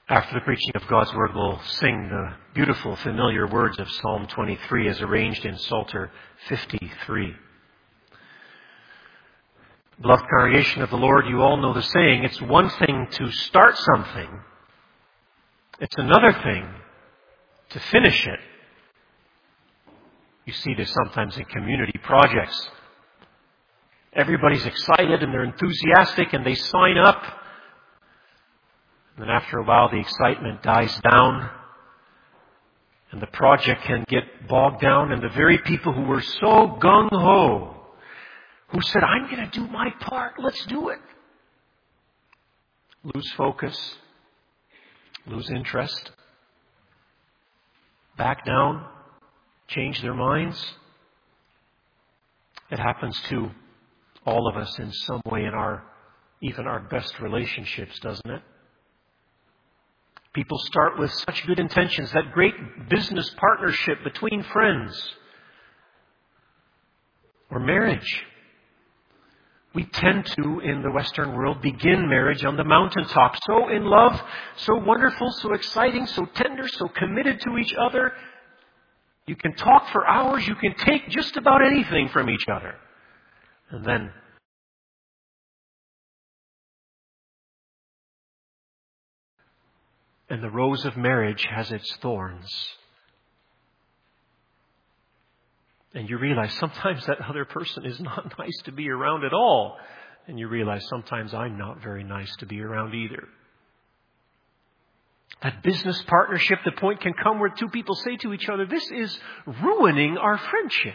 After the preaching of God's Word, we'll sing the beautiful, familiar words of Psalm 23 as arranged in Psalter 53. Beloved congregation of the Lord, you all know the saying, it's one thing to start something, it's another thing to finish it. You see this sometimes in community projects. Everybody's excited and they're enthusiastic and they sign up. And then after a while, the excitement dies down and the project can get bogged down. And the very people who were so gung-ho, who said, I'm going to do my part, let's do it, lose focus, lose interest, back down, change their minds. It happens to all of us in some way in even our best relationships, doesn't it? People start with such good intentions, that great business partnership between friends or marriage. We tend to, in the Western world, begin marriage on the mountaintop, so in love, so wonderful, so exciting, so tender, so committed to each other. You can talk for hours, you can take just about anything from each other. And then the rose of marriage has its thorns. And you realize sometimes that other person is not nice to be around at all. And you realize sometimes I'm not very nice to be around either. That business partnership, the point can come where two people say to each other, this is ruining our friendship.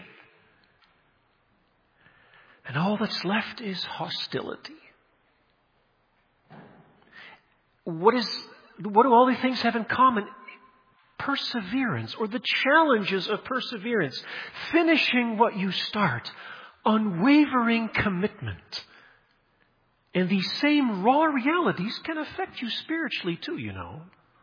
And all that's left is hostility. What do all these things have in common? Perseverance, or the challenges of perseverance. Finishing what you start. Unwavering commitment. And these same raw realities can affect you spiritually too, you know.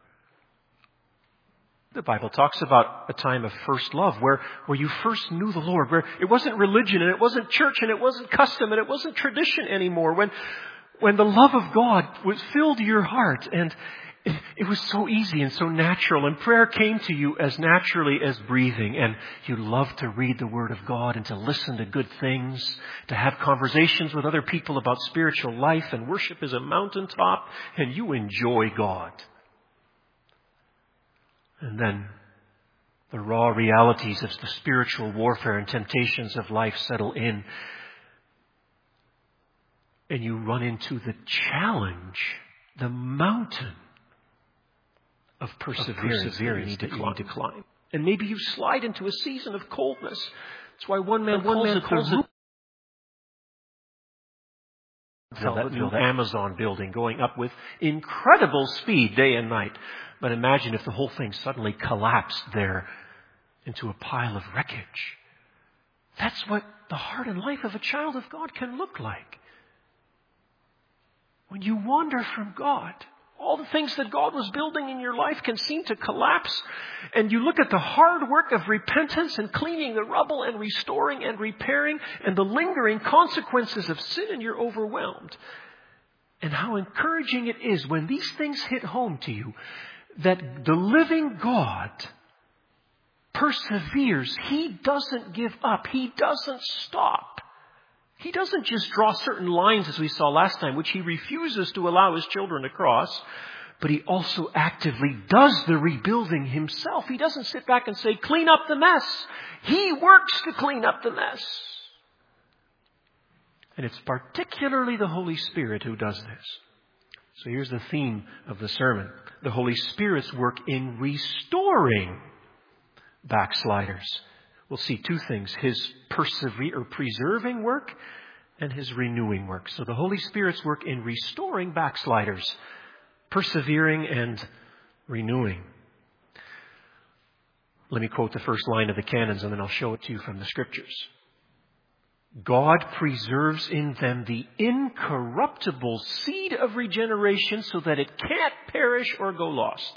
The Bible talks about a time of first love where you first knew the Lord, where it wasn't religion and it wasn't church and it wasn't custom and it wasn't tradition anymore. When the love of God filled your heart and it was so easy and so natural, and prayer came to you as naturally as breathing, and you loved to read the Word of God and to listen to good things, to have conversations with other people about spiritual life, and worship is a mountaintop, and you enjoy God. And then the raw realities of the spiritual warfare and temptations of life settle in, and you run into the challenge, the mountain of perseverance that you need to climb. And maybe you slide into a season of coldness. That's why one man calls it that new Amazon building going up with incredible speed day and night. But imagine if the whole thing suddenly collapsed there into a pile of wreckage. That's what the heart and life of a child of God can look like. When you wander from God, all the things that God was building in your life can seem to collapse. And you look at the hard work of repentance and cleaning the rubble and restoring and repairing and the lingering consequences of sin, and you're overwhelmed. And how encouraging it is when these things hit home to you, that the living God perseveres. He doesn't give up. He doesn't stop. He doesn't just draw certain lines, as we saw last time, which He refuses to allow His children to cross, but He also actively does the rebuilding Himself. He doesn't sit back and say, clean up the mess. He works to clean up the mess. And it's particularly the Holy Spirit who does this. So here's the theme of the sermon. The Holy Spirit's work in restoring backsliders. We'll see two things, His preserving work and His renewing work. So the Holy Spirit's work in restoring backsliders, persevering and renewing. Let me quote the first line of the canons and then I'll show it to you from the Scriptures. God preserves in them the incorruptible seed of regeneration so that it can't perish or go lost.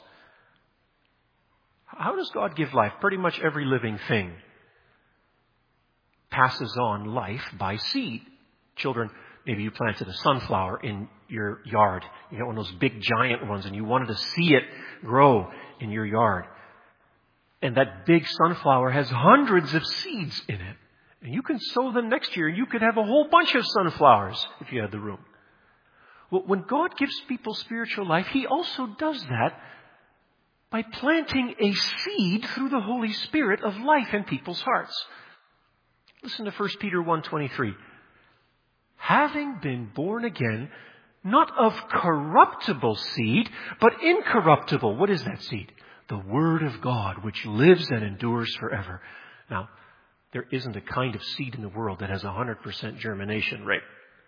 How does God give life? Pretty much every living thing passes on life by seed. Children maybe you planted a sunflower in your yard. You got one of those big giant ones and you wanted to see it grow in your yard. And that big sunflower has hundreds of seeds in it. And you can sow them next year and you could have a whole bunch of sunflowers if you had the room. Well, when God gives people spiritual life, He also does that by planting a seed through the Holy Spirit of life in people's hearts. Listen to 1 Peter 1:23. Having been born again, not of corruptible seed, but incorruptible. What is that seed? The Word of God, which lives and endures forever. Now, there isn't a kind of seed in the world that has 100% germination rate.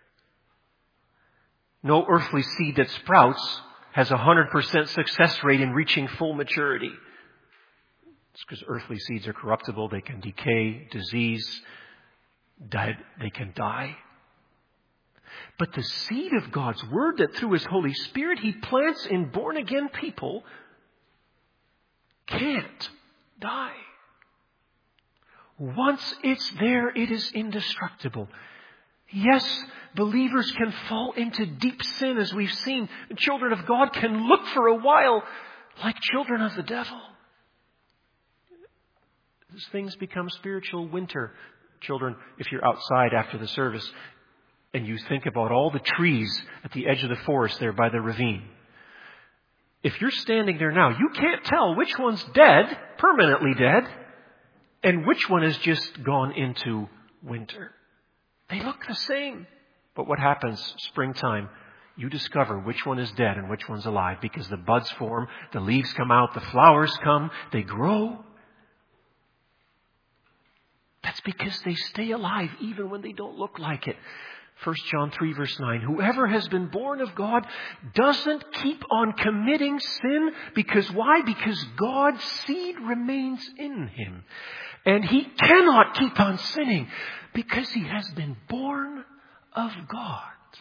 No earthly seed that sprouts has 100% success rate in reaching full maturity. It's because earthly seeds are corruptible. They can decay, disease, they can die. But the seed of God's Word that through His Holy Spirit He plants in born-again people can't die. Once it's there, it is indestructible. Yes, believers can fall into deep sin, as we've seen. The children of God can look for a while like children of the devil. As things become spiritual winter, children, if you're outside after the service and you think about all the trees at the edge of the forest there by the ravine, if you're standing there now, you can't tell which one's dead, permanently dead, and which one has just gone into winter. They look the same. But what happens springtime? You discover which one is dead and which one's alive because the buds form, the leaves come out, the flowers come, they grow. That's because they stay alive even when they don't look like it. 1 John 3 verse 9, whoever has been born of God doesn't keep on committing sin. Because why? Because God's seed remains in him. And he cannot keep on sinning because he has been born of God.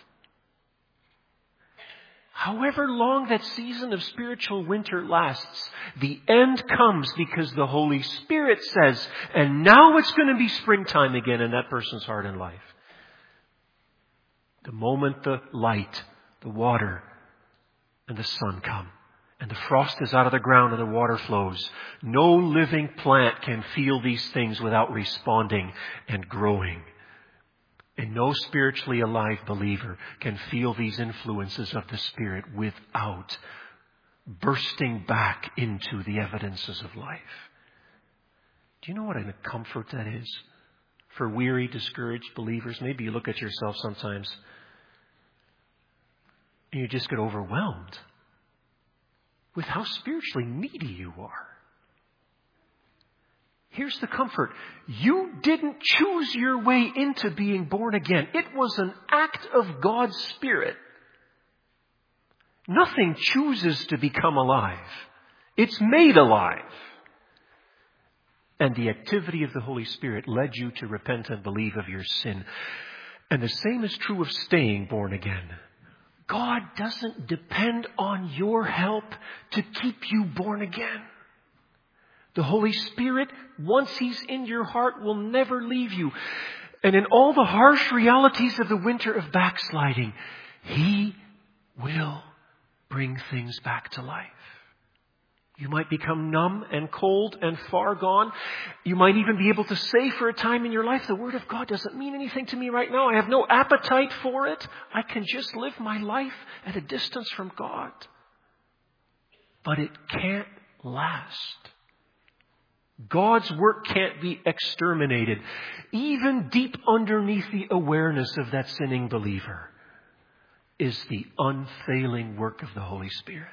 However long that season of spiritual winter lasts, the end comes because the Holy Spirit says, and now it's going to be springtime again in that person's heart and life. The moment the light, the water, and the sun come, and the frost is out of the ground and the water flows, no living plant can feel these things without responding and growing. And no spiritually alive believer can feel these influences of the Spirit without bursting back into the evidences of life. Do you know what a comfort that is for weary, discouraged believers? Maybe you look at yourself sometimes and you just get overwhelmed with how spiritually needy you are. Here's the comfort. You didn't choose your way into being born again. It was an act of God's Spirit. Nothing chooses to become alive. It's made alive. And the activity of the Holy Spirit led you to repent and believe of your sin. And the same is true of staying born again. God doesn't depend on your help to keep you born again. The Holy Spirit, once He's in your heart, will never leave you. And in all the harsh realities of the winter of backsliding, He will bring things back to life. You might become numb and cold and far gone. You might even be able to say for a time in your life, the Word of God doesn't mean anything to me right now. I have no appetite for it. I can just live my life at a distance from God. But it can't last. God's work can't be exterminated. Even deep underneath the awareness of that sinning believer is the unfailing work of the Holy Spirit.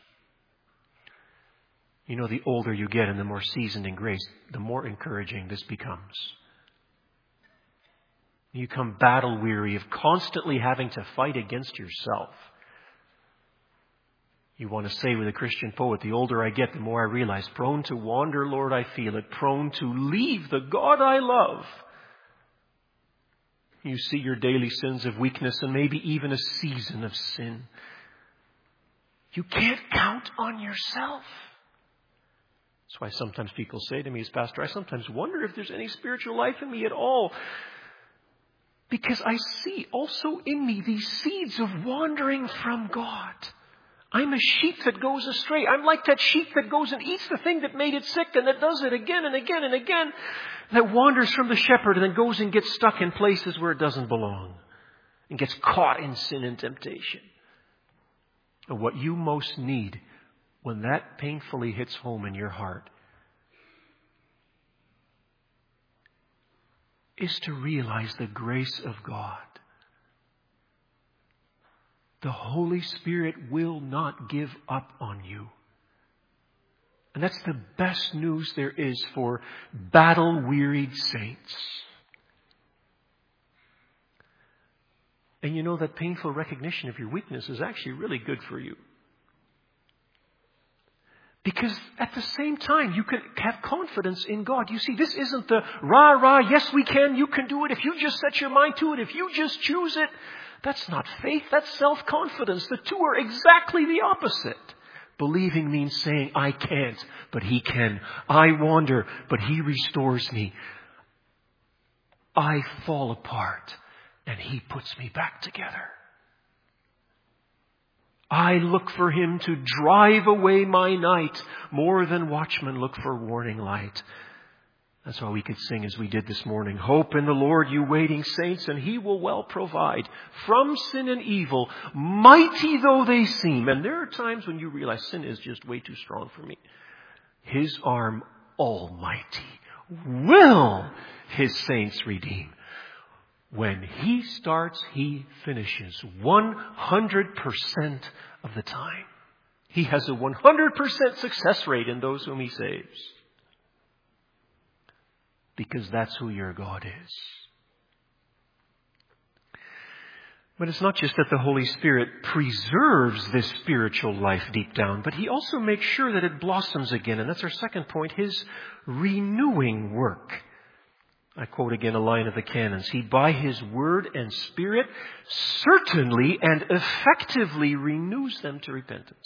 You know, the older you get and the more seasoned in grace, the more encouraging this becomes. You become battle weary of constantly having to fight against yourself. You want to say with a Christian poet, the older I get, the more I realize, prone to wander, Lord, I feel it, prone to leave the God I love. You see your daily sins of weakness and maybe even a season of sin. You can't count on yourself. That's why sometimes people say to me as pastor, I sometimes wonder if there's any spiritual life in me at all. Because I see also in me these seeds of wandering from God. I'm a sheep that goes astray. I'm like that sheep that goes and eats the thing that made it sick and that does it again and again and again. That wanders from the shepherd and then goes and gets stuck in places where it doesn't belong. And gets caught in sin and temptation. And what you most need when that painfully hits home in your heart is to realize the grace of God. The Holy Spirit will not give up on you. And that's the best news there is for battle-wearied saints. And you know that painful recognition of your weakness is actually really good for you. Because at the same time, you can have confidence in God. You see, this isn't the rah, yes we can, you can do it. If you just set your mind to it, if you just choose it. That's not faith, that's self-confidence. The two are exactly the opposite. Believing means saying, I can't, but He can. I wander, but He restores me. I fall apart, and He puts me back together. I look for Him to drive away my night more than watchmen look for warning light. That's why we could sing as we did this morning. Hope in the Lord, you waiting saints, and He will well provide from sin and evil, mighty though they seem. And there are times when you realize sin is just way too strong for me. His arm almighty will His saints redeem. When He starts, He finishes 100% of the time. He has a 100% success rate in those whom He saves. Because that's who your God is. But it's not just that the Holy Spirit preserves this spiritual life deep down, but He also makes sure that it blossoms again. And that's our second point, His renewing work. I quote again a line of the canons. He, by His word and Spirit, certainly and effectively renews them to repentance.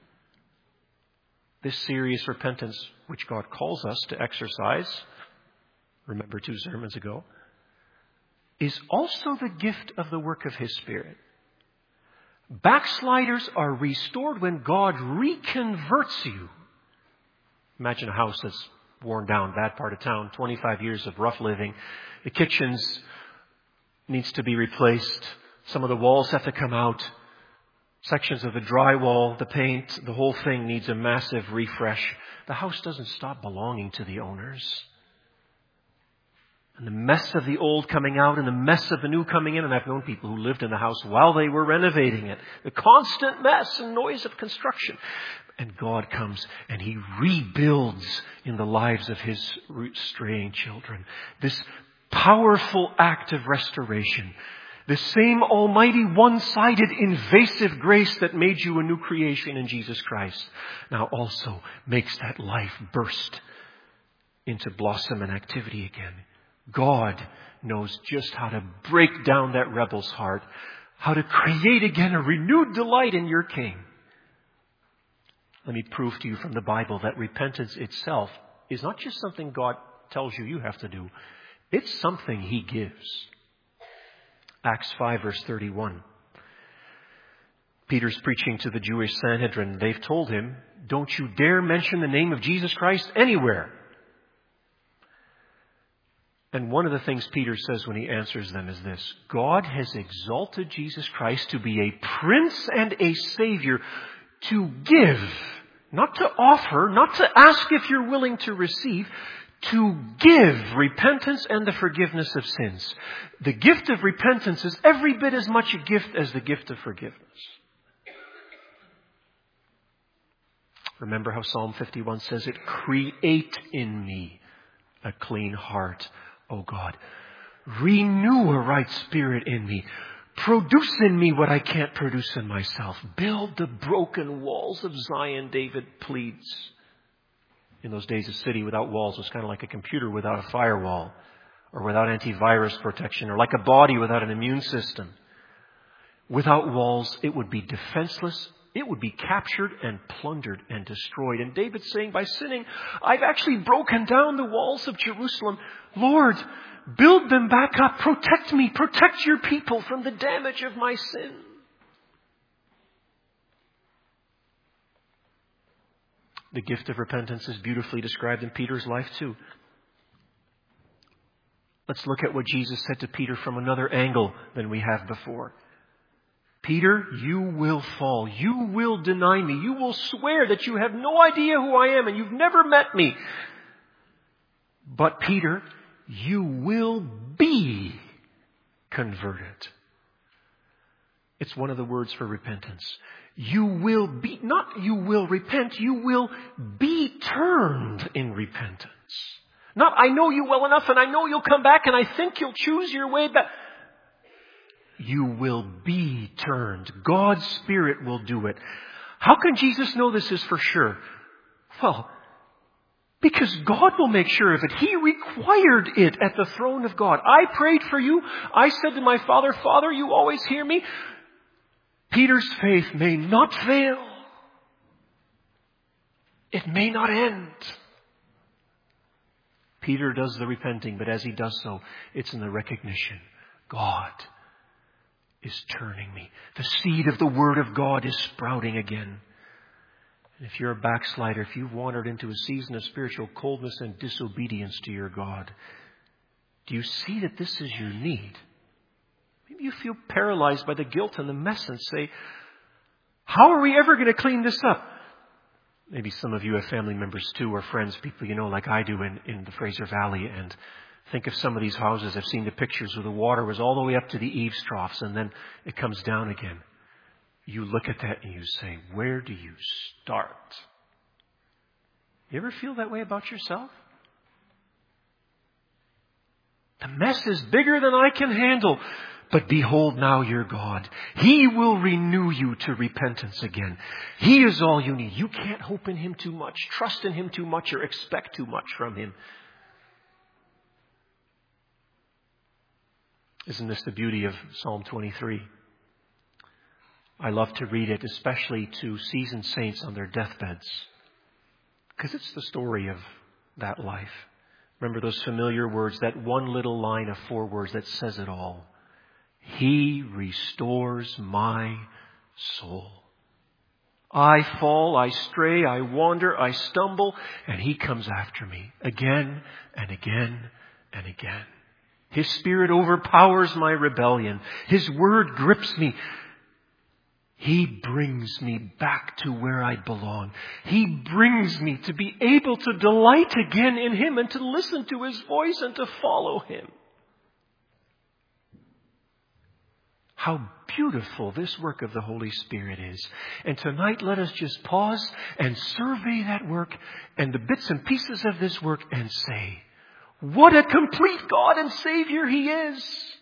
This serious repentance, which God calls us to exercise, remember 2 sermons ago, is also the gift of the work of His Spirit. Backsliders are restored when God reconverts you. Imagine a house that's worn down, bad part of town, 25 years of rough living. The kitchens needs to be replaced. Some of the walls have to come out. Sections of the drywall, the paint, the whole thing needs a massive refresh. The house doesn't stop belonging to the owners. And the mess of the old coming out and the mess of the new coming in. And I've known people who lived in the house while they were renovating it. The constant mess and noise of construction. And God comes and He rebuilds in the lives of His straying children. This powerful act of restoration. The same almighty one-sided invasive grace that made you a new creation in Jesus Christ now also makes that life burst into blossom and activity again. God knows just how to break down that rebel's heart, how to create again a renewed delight in your King. Let me prove to you from the Bible that repentance itself is not just something God tells you have to do. It's something He gives. Acts 5 verse 31. Peter's preaching to the Jewish Sanhedrin. They've told him, don't you dare mention the name of Jesus Christ anywhere. And one of the things Peter says when he answers them is this: God has exalted Jesus Christ to be a Prince and a Savior, to give, not to offer, not to ask if you're willing to receive, to give repentance and the forgiveness of sins. The gift of repentance is every bit as much a gift as the gift of forgiveness. Remember how Psalm 51 says it, create in me a clean heart, O God. Renew a right spirit in me. Produce in me what I can't produce in myself. Build the broken walls of Zion, David pleads. In those days, a city without walls was kind of like a computer without a firewall, or without antivirus protection, or like a body without an immune system. Without walls, it would be defenseless. It would be captured and plundered and destroyed. And David's saying, by sinning, I've actually broken down the walls of Jerusalem. Lord, build them back up. Protect me. Protect your people from the damage of my sin. The gift of repentance is beautifully described in Peter's life too. Let's look at what Jesus said to Peter from another angle than we have before. Peter, you will fall. You will deny me. You will swear that you have no idea who I am and you've never met me. But Peter, you will be converted. It's one of the words for repentance. You will be, not you will repent, you will be turned in repentance. Not, I know you well enough and I know you'll come back and I think you'll choose your way back. You will be turned. God's Spirit will do it. How can Jesus know this is for sure? Well, because God will make sure of it. He required it at the throne of God. I prayed for you. I said to my Father, Father, you always hear me. Peter's faith may not fail. It may not end. Peter does the repenting, but as he does so, it's in the recognition. God is turning me. The seed of the Word of God is sprouting again. And if you're a backslider, if you've wandered into a season of spiritual coldness and disobedience to your God, do you see that this is your need? Maybe you feel paralyzed by the guilt and the mess and say, how are we ever going to clean this up? Maybe some of you have family members too, or friends, people you know like I do in the Fraser Valley, and think of some of these houses. I've seen the pictures where the water was all the way up to the eaves troughs and then it comes down again. You look at that and you say, where do you start? You ever feel that way about yourself? The mess is bigger than I can handle. But behold now your God. He will renew you to repentance again. He is all you need. You can't hope in Him too much, trust in Him too much, or expect too much from Him. Isn't this the beauty of Psalm 23? I love to read it, especially to seasoned saints on their deathbeds, because it's the story of that life. Remember those familiar words, that one little line of 4 words that says it all. He restores my soul. I fall, I stray, I wander, I stumble, and He comes after me again and again and again. His Spirit overpowers my rebellion. His Word grips me. He brings me back to where I belong. He brings me to be able to delight again in Him and to listen to His voice and to follow Him. How beautiful this work of the Holy Spirit is. And tonight let us just pause and survey that work and the bits and pieces of this work and say, what a complete God and Savior He is.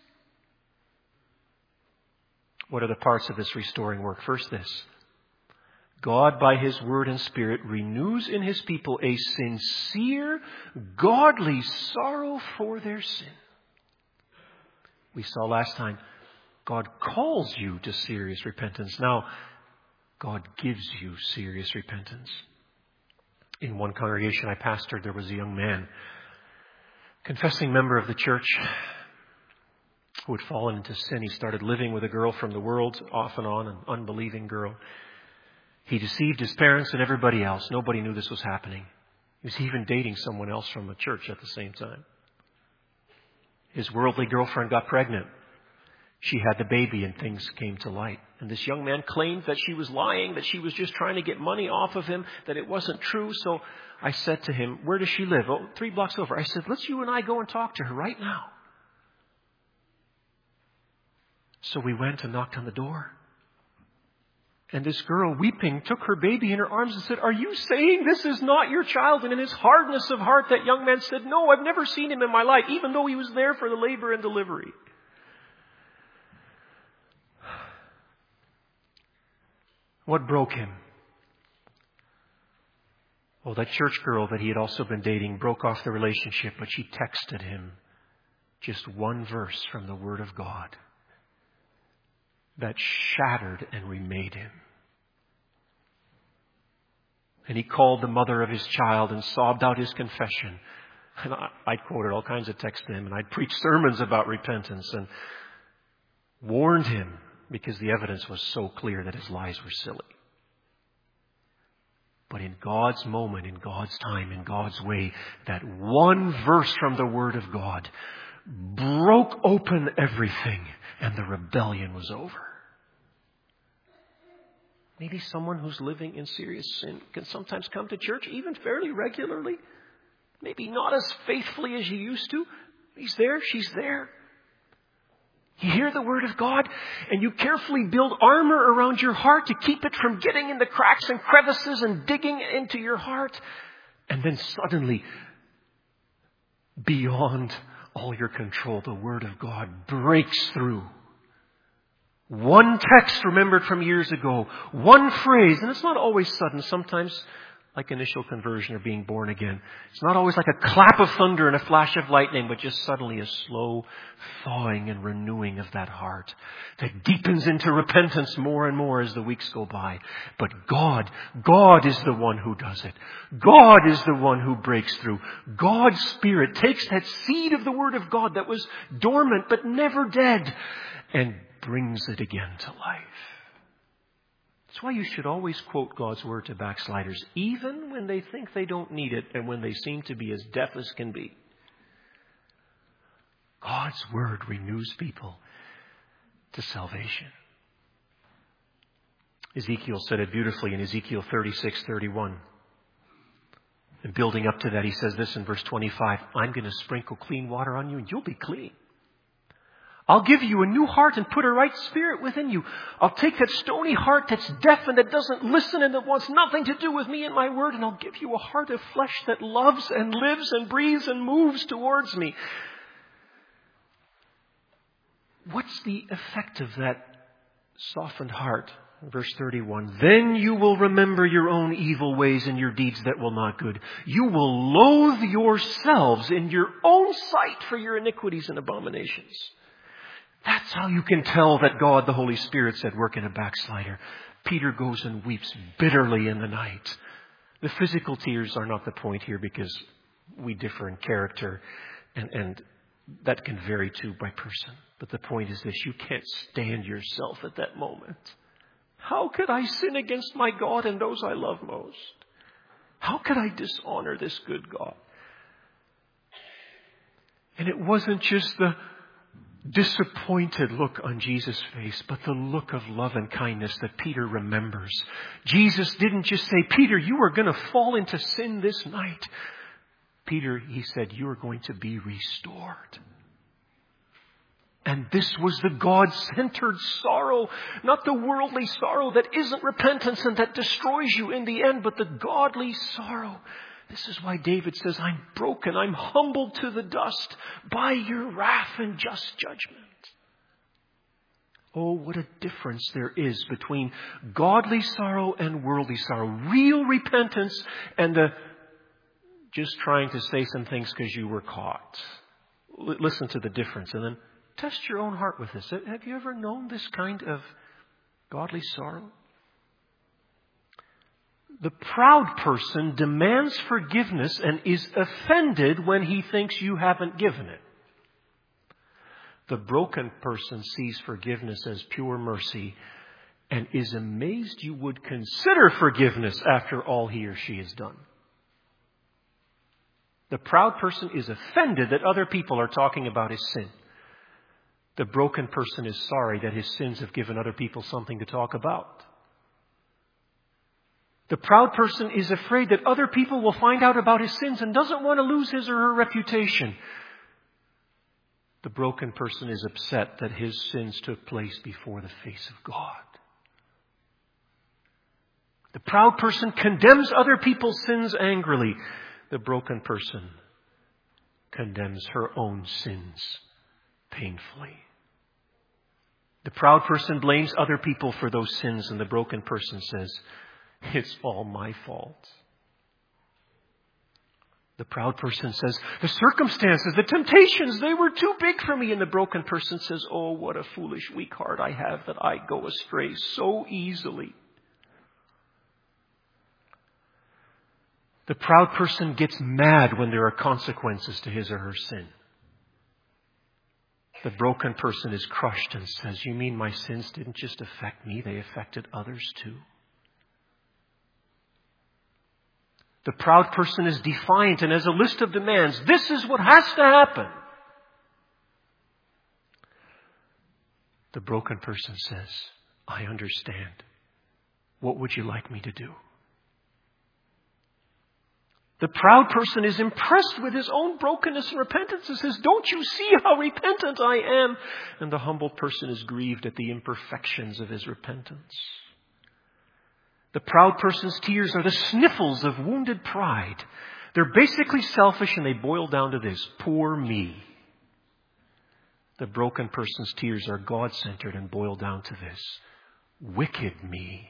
What are the parts of this restoring work? First, this. God, by His Word and Spirit, renews in His people a sincere, godly sorrow for their sin. We saw last time, God calls you to serious repentance. Now, God gives you serious repentance. In one congregation I pastored, there was a young man, confessing member of the church, who had fallen into sin. He started living with a girl from the world, off and on, an unbelieving girl. He deceived his parents and everybody else. Nobody knew this was happening. He was even dating someone else from the church at the same time. His worldly girlfriend got pregnant. She had the baby and things came to light. And this young man claimed that she was lying, that she was just trying to get money off of him, that it wasn't true. So I said to him, where does she live? Oh, 3 blocks over. I said, let's you and I go and talk to her right now. So we went and knocked on the door. And this girl, weeping, took her baby in her arms and said, are you saying this is not your child? And in his hardness of heart, that young man said, no, I've never seen him in my life, even though he was there for the labor and delivery. What broke him? Well, that church girl that he had also been dating broke off the relationship, but she texted him just one verse from the Word of God that shattered and remade him. And he called the mother of his child and sobbed out his confession. And I quoted all kinds of texts to him, and I'd preached sermons about repentance and warned him because the evidence was so clear that his lies were silly. But in God's moment, in God's time, in God's way, that one verse from the Word of God broke open everything, and the rebellion was over. Maybe someone who's living in serious sin can sometimes come to church, even fairly regularly. Maybe not as faithfully as you used to. He's there, she's there. You hear the Word of God, and you carefully build armor around your heart to keep it from getting in the cracks and crevices and digging into your heart. And then suddenly, beyond all your control, the Word of God breaks through. One text remembered from years ago, one phrase, and it's not always sudden, sometimes like initial conversion or being born again. It's not always like a clap of thunder and a flash of lightning, but just suddenly a slow thawing and renewing of that heart that deepens into repentance more and more as the weeks go by. But God is the one who does it. God is the one who breaks through. God's Spirit takes that seed of the Word of God that was dormant but never dead and brings it again to life. That's why you should always quote God's Word to backsliders, even when they think they don't need it and when they seem to be as deaf as can be. God's Word renews people to salvation. Ezekiel said it beautifully in Ezekiel 36:31. And building up to that, he says this in verse 25, I'm going to sprinkle clean water on you and you'll be clean. I'll give you a new heart and put a right spirit within you. I'll take that stony heart that's deaf and that doesn't listen and that wants nothing to do with me and my word, and I'll give you a heart of flesh that loves and lives and breathes and moves towards me. What's the effect of that softened heart? Verse 31, then you will remember your own evil ways and your deeds that will not good. You will loathe yourselves in your own sight for your iniquities and abominations. That's how you can tell that God, the Holy Spirit's at work in a backslider. Peter goes and weeps bitterly in the night. The physical tears are not the point here because we differ in character and that can vary too by person. But the point is this, you can't stand yourself at that moment. How could I sin against my God and those I love most? How could I dishonor this good God? And it wasn't just the disappointed look on Jesus' face, but the look of love and kindness that Peter remembers. Jesus didn't just say, Peter, you are going to fall into sin this night. Peter, he said, you are going to be restored. And this was the God-centered sorrow, not the worldly sorrow that isn't repentance and that destroys you in the end, but the godly sorrow. This is why David says, I'm broken, I'm humbled to the dust by your wrath and just judgment. Oh, what a difference there is between godly sorrow and worldly sorrow. Real repentance and the just trying to say some things because you were caught. Listen to the difference and then test your own heart with this. Have you ever known this kind of godly sorrow? The proud person demands forgiveness and is offended when he thinks you haven't given it. The broken person sees forgiveness as pure mercy and is amazed you would consider forgiveness after all he or she has done. The proud person is offended that other people are talking about his sin. The broken person is sorry that his sins have given other people something to talk about. The proud person is afraid that other people will find out about his sins and doesn't want to lose his or her reputation. The broken person is upset that his sins took place before the face of God. The proud person condemns other people's sins angrily. The broken person condemns her own sins painfully. The proud person blames other people for those sins, and the broken person says, it's all my fault. The proud person says, the circumstances, the temptations, they were too big for me. And the broken person says, oh, what a foolish, weak heart I have that I go astray so easily. The proud person gets mad when there are consequences to his or her sin. The broken person is crushed and says, you mean my sins didn't just affect me, they affected others too? The proud person is defiant and has a list of demands. This is what has to happen. The broken person says, I understand. What would you like me to do? The proud person is impressed with his own brokenness and repentance and says, don't you see how repentant I am? And the humble person is grieved at the imperfections of his repentance. The proud person's tears are the sniffles of wounded pride. They're basically selfish and they boil down to this: poor me. The broken person's tears are God-centered and boil down to this: wicked me.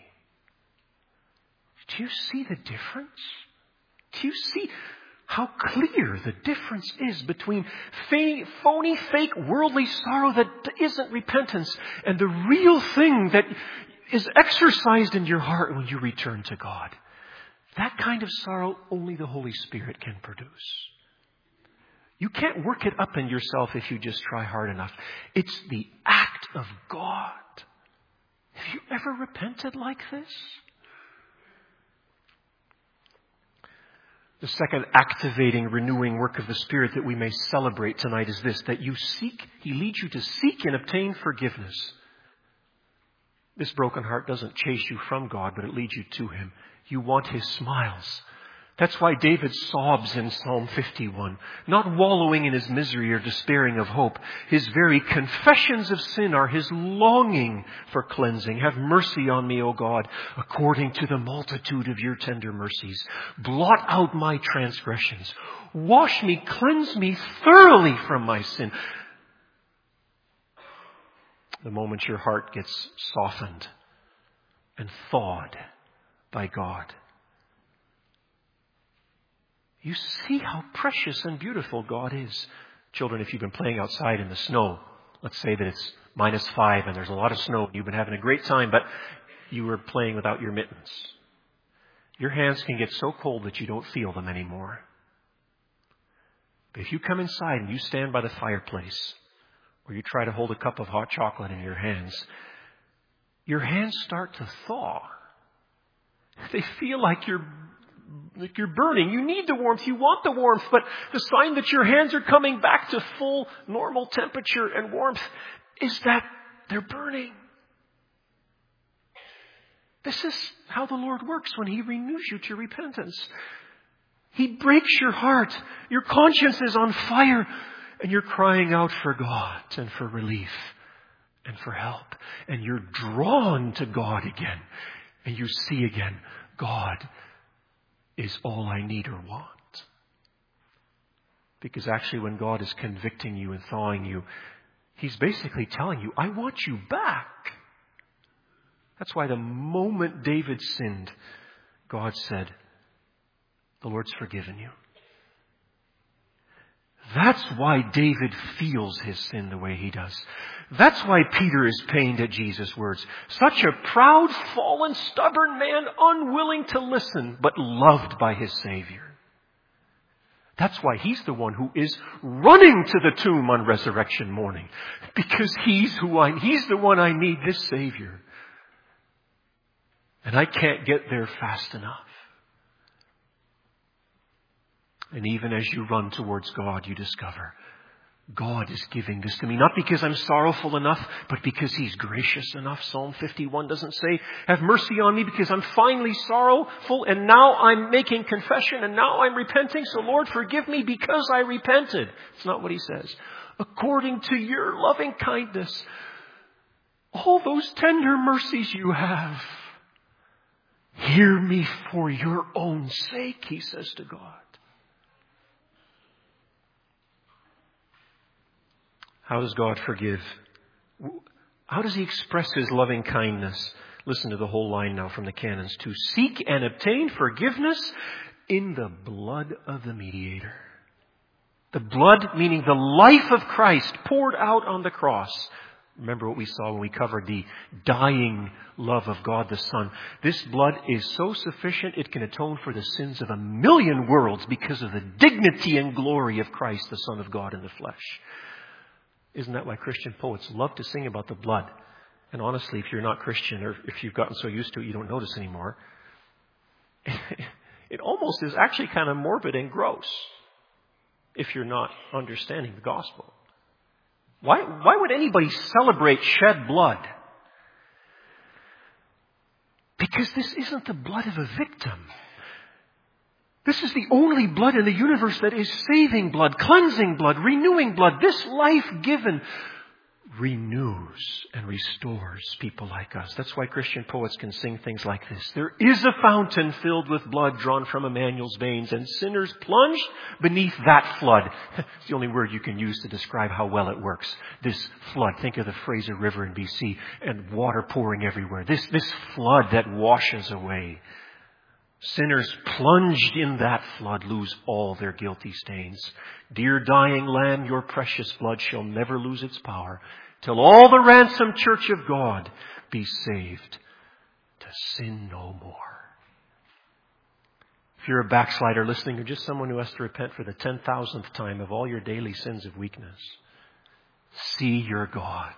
Do you see the difference? Do you see how clear the difference is between phony, fake, worldly sorrow that isn't repentance and the real thing that is exercised in your heart when you return to God? That kind of sorrow only the Holy Spirit can produce. You can't work it up in yourself if you just try hard enough. It's the act of God. Have you ever repented like this? The second activating, renewing work of the Spirit that we may celebrate tonight is this: that you seek, He leads you to seek and obtain forgiveness. This broken heart doesn't chase you from God, but it leads you to Him. You want His smiles. That's why David sobs in Psalm 51, not wallowing in his misery or despairing of hope. His very confessions of sin are his longing for cleansing. Have mercy on me, O God, according to the multitude of your tender mercies. Blot out my transgressions. Wash me, cleanse me thoroughly from my sin. The moment your heart gets softened and thawed by God, you see how precious and beautiful God is. Children, if you've been playing outside in the snow, let's say that it's -5 and there's a lot of snow and you've been having a great time, but you were playing without your mittens. Your hands can get so cold that you don't feel them anymore. But if you come inside and you stand by the fireplace, or you try to hold a cup of hot chocolate in your hands start to thaw. They feel like you're burning. You need the warmth. You want the warmth. But the sign that your hands are coming back to full normal temperature and warmth is that they're burning. This is how the Lord works when He renews you to repentance. He breaks your heart. Your conscience is on fire. And you're crying out for God and for relief and for help. And you're drawn to God again. And you see again, God is all I need or want. Because actually when God is convicting you and thawing you, He's basically telling you, I want you back. That's why the moment David sinned, God said, the Lord's forgiven you. That's why David feels his sin the way he does. That's why Peter is pained at Jesus' words. Such a proud, fallen, stubborn man, unwilling to listen, but loved by his Savior. That's why he's the one who is running to the tomb on resurrection morning. Because he's the one I need, this Savior. And I can't get there fast enough. And even as you run towards God, you discover God is giving this to me. Not because I'm sorrowful enough, but because He's gracious enough. Psalm 51 doesn't say, have mercy on me because I'm finally sorrowful and now I'm making confession and now I'm repenting. So Lord, forgive me because I repented. It's not what He says. According to your loving kindness, all those tender mercies you have, hear me for your own sake, He says to God. How does God forgive? How does He express His loving kindness? Listen to the whole line now from the canons. To seek and obtain forgiveness in the blood of the mediator. The blood meaning the life of Christ poured out on the cross. Remember what we saw when we covered the dying love of God the Son. This blood is so sufficient it can atone for the sins of 1,000,000 worlds because of the dignity and glory of Christ, the Son of God in the flesh. Isn't that why Christian poets love to sing about the blood? And honestly, if you're not Christian, or if you've gotten so used to it you don't notice anymore, it almost is actually kind of morbid and gross if you're not understanding the gospel. Why would anybody celebrate shed blood? Because this isn't the blood of a victim. This is the only blood in the universe that is saving blood, cleansing blood, renewing blood. This life given renews and restores people like us. That's why Christian poets can sing things like this. There is a fountain filled with blood drawn from Emmanuel's veins, and sinners plunged beneath that flood. It's the only word you can use to describe how well it works. This flood. Think of the Fraser River in BC and water pouring everywhere. This flood that washes away. Sinners plunged in that flood lose all their guilty stains. Dear dying Lamb, your precious blood shall never lose its power till all the ransomed church of God be saved to sin no more. If you're a backslider listening, or just someone who has to repent for the 10,000th time of all your daily sins of weakness, see your God.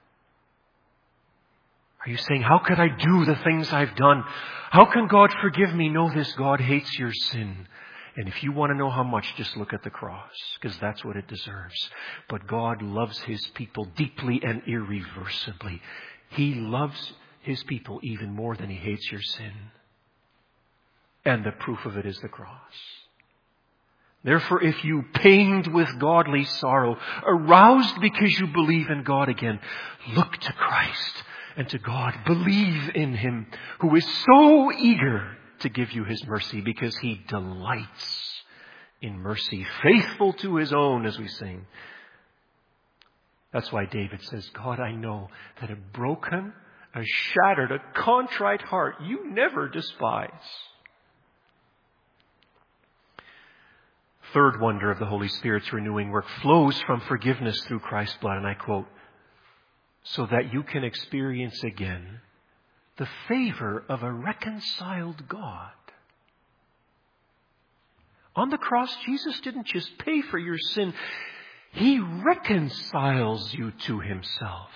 Are you saying, how could I do the things I've done? How can God forgive me? Know this, God hates your sin. And if you want to know how much, just look at the cross, because that's what it deserves. But God loves His people deeply and irreversibly. He loves His people even more than He hates your sin. And the proof of it is the cross. Therefore, if you pained with godly sorrow, aroused because you believe in God again, look to Christ and to God. Believe in Him, who is so eager to give you His mercy, because He delights in mercy, faithful to His own, as we sing. That's why David says, God, I know that a broken, a shattered, a contrite heart you never despise. Third wonder of the Holy Spirit's renewing work flows from forgiveness through Christ's blood, and I quote, so that you can experience again the favor of a reconciled God. On the cross, Jesus didn't just pay for your sin. He reconciles you to Himself.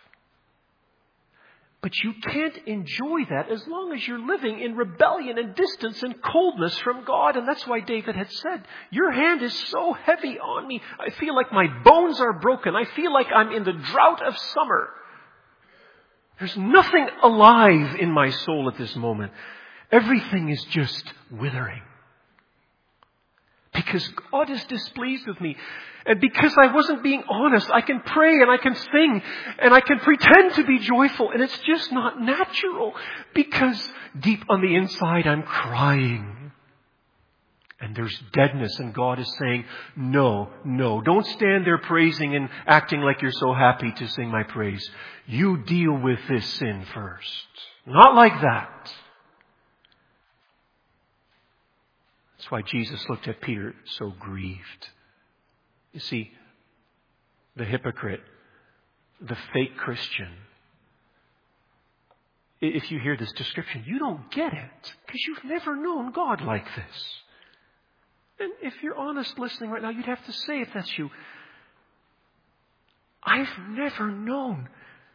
But you can't enjoy that as long as you're living in rebellion and distance and coldness from God. And that's why David had said, your hand is so heavy on me. I feel like my bones are broken. I feel like I'm in the drought of summer. There's nothing alive in my soul at this moment. Everything is just withering. Because God is displeased with me. And because I wasn't being honest, I can pray and I can sing and I can pretend to be joyful. And it's just not natural. Because deep on the inside, I'm crying. And there's deadness, and God is saying, no, don't stand there praising and acting like you're so happy to sing my praise. You deal with this sin first. Not like that. That's why Jesus looked at Peter so grieved. You see, the hypocrite, the fake Christian, if you hear this description, you don't get it because you've never known God like this. And if you're honest listening right now, you'd have to say, if that's you, I've never known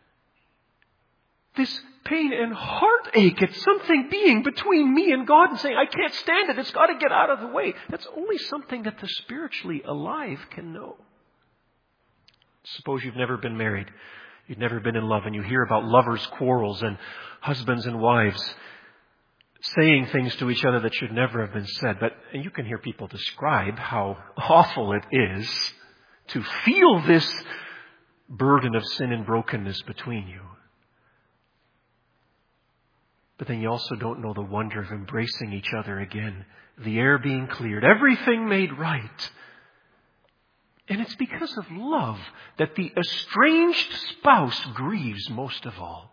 this pain and heartache. It's something being between me and God and saying, I can't stand it. It's got to get out of the way. That's only something that the spiritually alive can know. Suppose you've never been married. You've never been in love, and you hear about lovers' quarrels and husbands and wives saying things to each other that should never have been said. And you can hear people describe how awful it is to feel this burden of sin and brokenness between you. But then you also don't know the wonder of embracing each other again. The air being cleared. Everything made right. And it's because of love that the estranged spouse grieves most of all.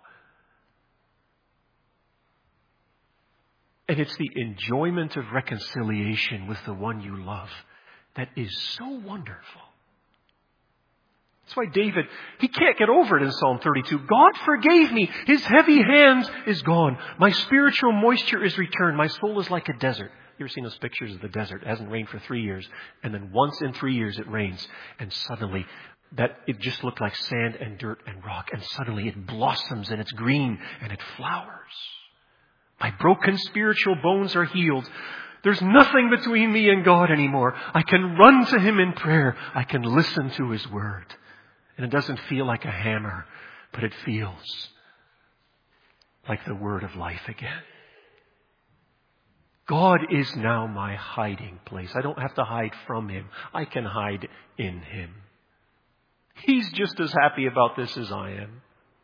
And it's the enjoyment of reconciliation with the one you love that is so wonderful. That's why David, he can't get over it in Psalm 32. God forgave me. His heavy hand is gone. My spiritual moisture is returned. My soul is like a desert. You ever seen those pictures of the desert? It hasn't rained for 3 years. And then once in 3 years it rains. And suddenly it just looked like sand and dirt and rock. And suddenly it blossoms and it's green and it flowers. My broken spiritual bones are healed. There's nothing between me and God anymore. I can run to Him in prayer. I can listen to His Word. And it doesn't feel like a hammer, but it feels like the word of life again. God is now my hiding place. I don't have to hide from Him. I can hide in Him. He's just as happy about this as I am.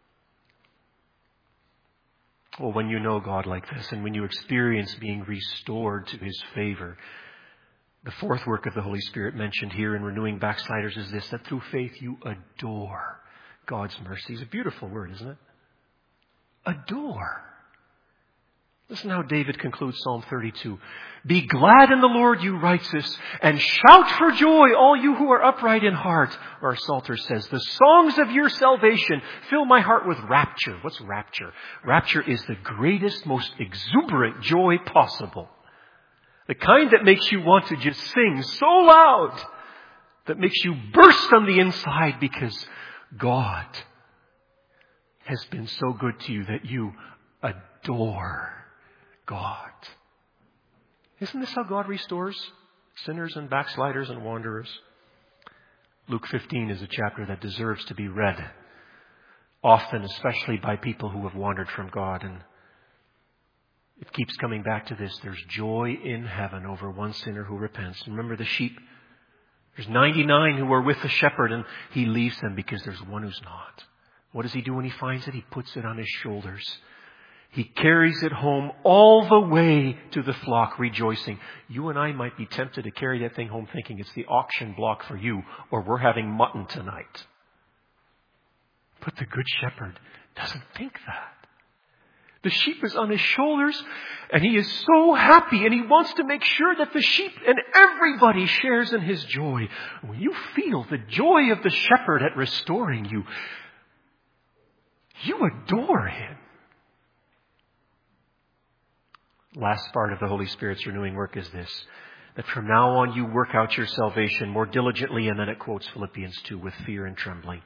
Well, when you know God like this and when you experience being restored to His favor, the fourth work of the Holy Spirit mentioned here in renewing backsliders is this, that through faith you adore God's mercy. It's a beautiful word, isn't it? Adore. Listen how David concludes Psalm 32. Be glad in the Lord, you righteous, and shout for joy, all you who are upright in heart. Or our Psalter says, the songs of your salvation fill my heart with rapture. What's rapture? Rapture is the greatest, most exuberant joy possible. The kind that makes you want to just sing so loud, that makes you burst on the inside because God has been so good to you that you adore God. Isn't this how God restores sinners and backsliders and wanderers? Luke 15 is a chapter that deserves to be read often, especially by people who have wandered from God. And it keeps coming back to this. There's joy in heaven over one sinner who repents. Remember the sheep? There's 99 who are with the shepherd and He leaves them because there's one who's not. What does He do when He finds it? He puts it on His shoulders. He carries it home all the way to the flock, rejoicing. You and I might be tempted to carry that thing home thinking it's the auction block for you, or we're having mutton tonight. But the Good Shepherd doesn't think that. The sheep is on His shoulders, and He is so happy, and He wants to make sure that the sheep and everybody shares in His joy. When you feel the joy of the shepherd at restoring you, you adore Him. Last part of the Holy Spirit's renewing work is this, that from now on you work out your salvation more diligently, and then it quotes Philippians 2, with fear and trembling.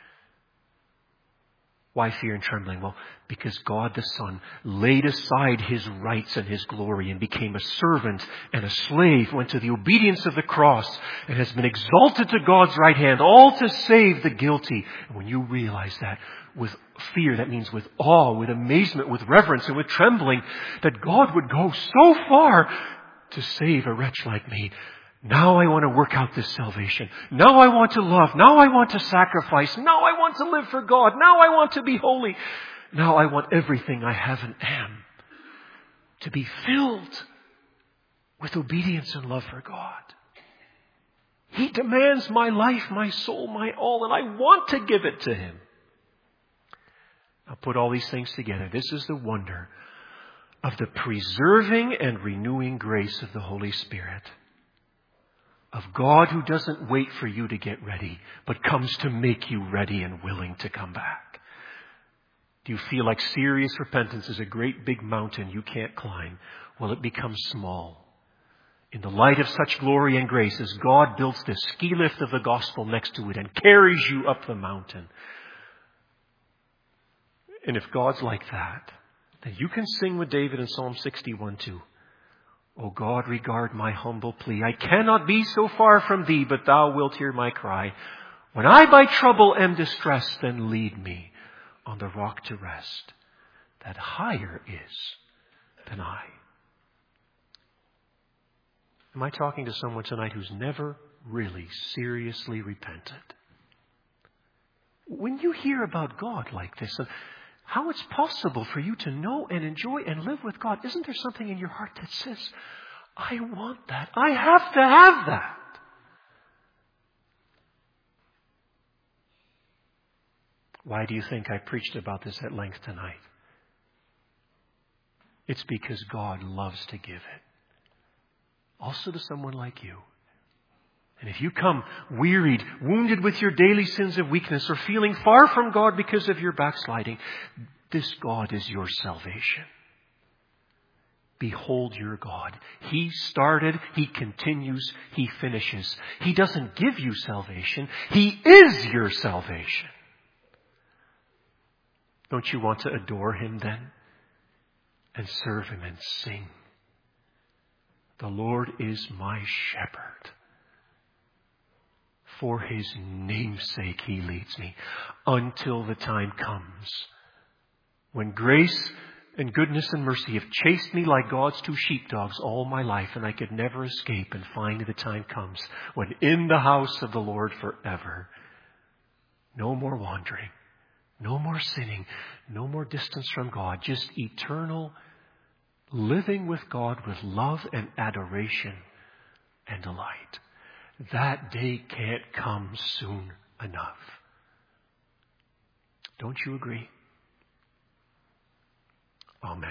Why fear and trembling? Well, because God the Son laid aside His rights and His glory and became a servant and a slave, went to the obedience of the cross, and has been exalted to God's right hand, all to save the guilty. And when you realize that, with fear, that means with awe, with amazement, with reverence, and with trembling, that God would go so far to save a wretch like me. Now I want to work out this salvation. Now I want to love. Now I want to sacrifice. Now I want to live for God. Now I want to be holy. Now I want everything I have and am to be filled with obedience and love for God. He demands my life, my soul, my all, and I want to give it to Him. I'll put all these things together. This is the wonder of the preserving and renewing grace of the Holy Spirit. Of God who doesn't wait for you to get ready, but comes to make you ready and willing to come back. Do you feel like serious repentance is a great big mountain you can't climb? Well, it becomes small in the light of such glory and grace as God builds this ski lift of the gospel next to it and carries you up the mountain. And if God's like that, then you can sing with David in Psalm 61:2. O God, regard my humble plea. I cannot be so far from Thee, but Thou wilt hear my cry. When I by trouble am distressed, then lead me on the rock to rest, that higher is than I. Am I talking to someone tonight who's never really seriously repented? When you hear about God like this, and how it's possible for you to know and enjoy and live with God, isn't there something in your heart that says, I want that. I have to have that. Why do you think I preached about this at length tonight? It's because God loves to give it. Also to someone like you. And if you come wearied, wounded with your daily sins of weakness, or feeling far from God because of your backsliding, this God is your salvation. Behold your God. He started, He continues, He finishes. He doesn't give you salvation. He is your salvation. Don't you want to adore Him then? And serve Him and sing. The Lord is my shepherd. For His name's sake He leads me until the time comes when grace and goodness and mercy have chased me like God's two sheepdogs all my life, and I could never escape, and finally the time comes when in the house of the Lord forever, no more wandering, no more sinning, no more distance from God, just eternal living with God with love and adoration and delight. That day can't come soon enough. Don't you agree? Amen.